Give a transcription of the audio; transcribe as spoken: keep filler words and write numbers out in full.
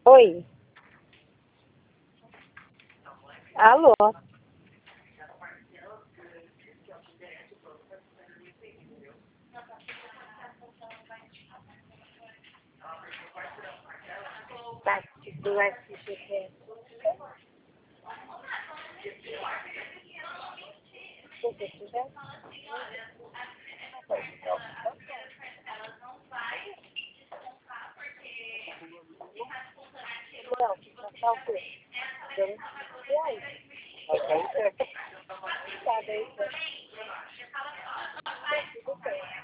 Oi. Alô? Tá, do S G P. Se você quiser. Não, tá o quê? Eu não sei. Tá, daí, tudo bem.